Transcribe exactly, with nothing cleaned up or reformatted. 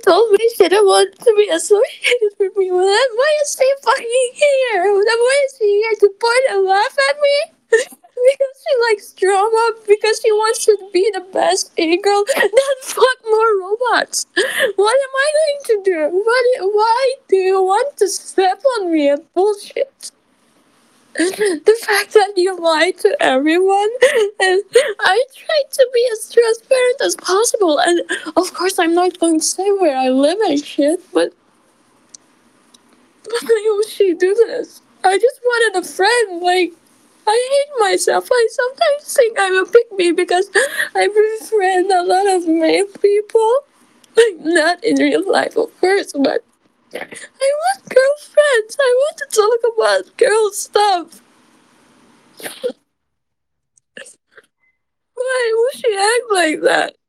told me she didn't want to be associated with me. Well, then why is she fucking here? Then why is she here to point and laugh at me? Because she likes drama, because she wants to be the best A girl, then fuck more robots. What am I going to do? What, why do you want to step on me and bullshit? The fact that you lie to everyone, and I try to be as transparent as possible, and of course I'm not going to say where I live and shit, but why would she do this? I just wanted a friend. Like, I hate myself. I sometimes think I'm a pick me because I befriend a lot of male people. Like, not in real life, of course, but I want girlfriends. I want to talk about girl stuff. Why would she act like that?